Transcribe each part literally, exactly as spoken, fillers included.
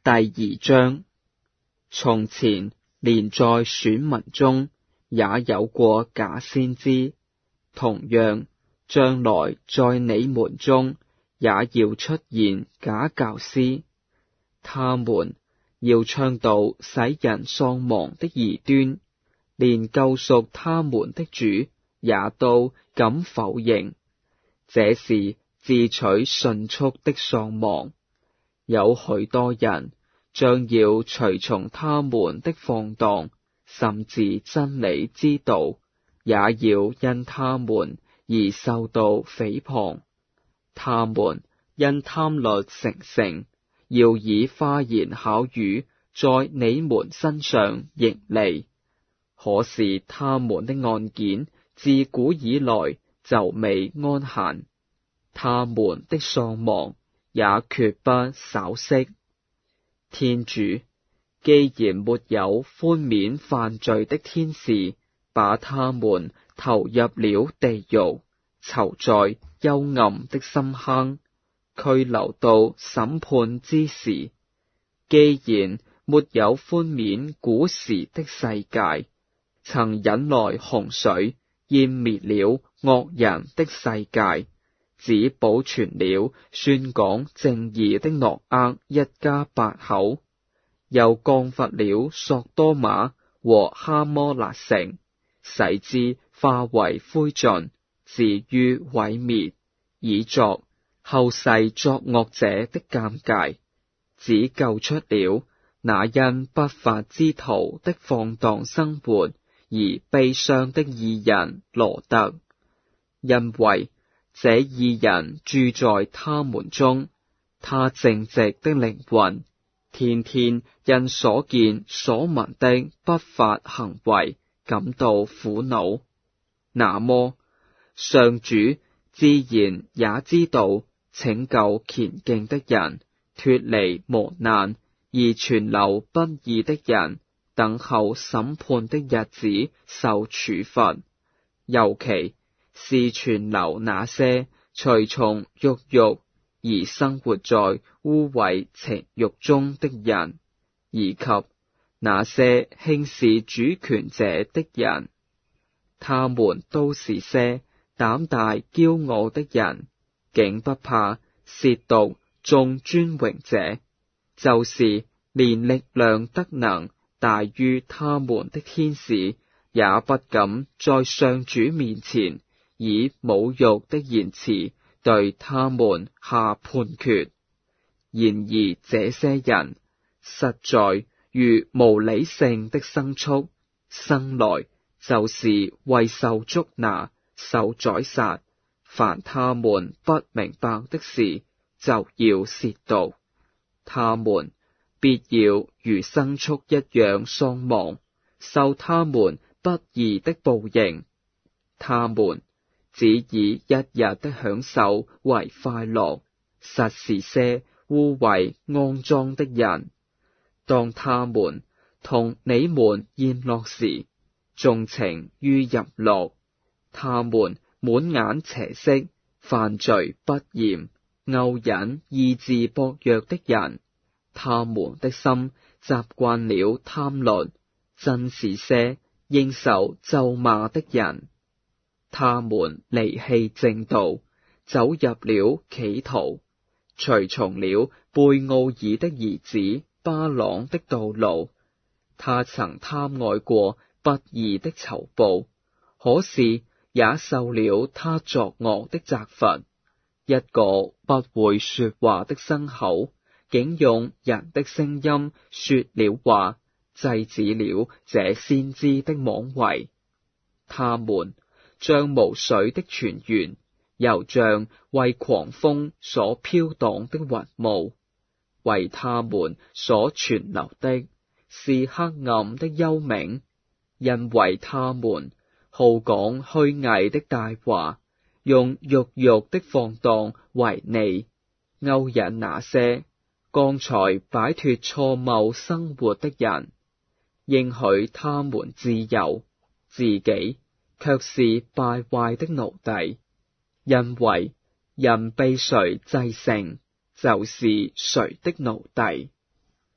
第二章。從前連在選民中也有過假先知，同樣將來在你們中也要出現假教師。他們要倡導使人喪亡的異端，連救贖他們的主也都敢否認。這是自取迅速的喪亡。有許多人將要隨從他們的放蕩，甚至真理之道，也要因他們而受到誹謗。他們因貪律成性，要以花言巧語在你們身上盈利。可是他們的案件自古以來就未安閒，他們的喪亡也決不稍息。天主既然沒有寬免犯罪的天使，把他們投入了地獄，囚在幽暗的深坑，拘留到審判之時。既然沒有寬免古時的世界，曾引來洪水淹滅了惡人的世界，只保存了宣講正義的諾厄一家八口，又降罰了索多瑪和哈摩辣城，使之化為灰燼，至於毀滅，以作後世作惡者的鑒戒，只救出了那因不法之徒的放蕩生活而悲傷的義人羅得，因為這義人住在他們中，他正直的靈魂天天因所見所聞的不法行為感到苦惱。那麼上主自然也知道拯救虔敬的人脫離磨難，而存留不義的人等候審判的日子受處罰，尤其是存留那些隨從肉慾而生活在污穢情慾中的人，以及那些輕視主權者的人。他們都是些膽大驕傲的人，竟不怕褻瀆眾尊榮者，就是連力量德能大於他們的天使，也不敢在上主面前以侮辱的言辭對他們下判決。然而這些人實在如無理性的牲畜，生來就是為受捉拿、受宰殺。凡他們不明白的事，就要褻瀆，他們必要如牲畜一樣喪亡，受他們不義的報應。他們只以一日的享受為快樂，實是些污穢骯髒的人。當他們同你們宴樂時，縱情於淫樂，他們滿眼邪色，犯罪不嚴，勾引意志薄弱的人。他們的心習慣了貪律，真是些應受咒罵的人。他們離棄正道，走入了歧途，隨從了貝奧爾的兒子巴朗的道路。他曾貪愛過不義的酬報，可是也受了他作惡的責罰。一個不會說話的牲口，竟用人的聲音說了話，制止了這先知的妄為。他們像無水的泉源，又像為狂風所飄蕩的雲霧。為他們所存留的是黑暗的幽冥，因為他們好講虛偽的大話，用肉慾的放蕩為利，勾引那些剛才擺脫錯謬生活的人，應許他們自由，自己卻是敗壞的奴隸。因為人被誰制勝，就是誰的奴隸。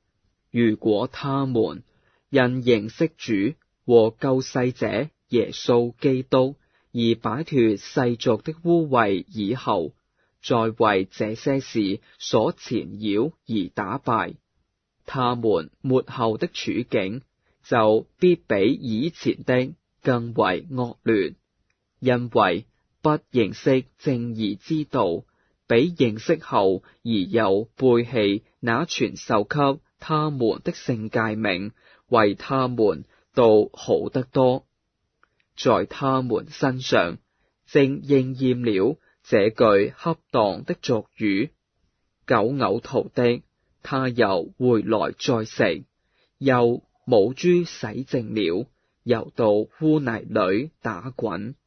如果他們因認識主和救世者耶穌基督而擺脫世俗的污穢以後，再為這些事所纏繞而打敗，他們末後的處境就必比以前的更為惡劣，因為不認識正義之道，比認識後而又背棄那傳授給他們的聖誡命，為他們倒好得多。在他們身上正應驗了這句恰當的俗語：狗嘔吐的，他又回來再食；又母豬洗淨了，又到污泥裏打滾。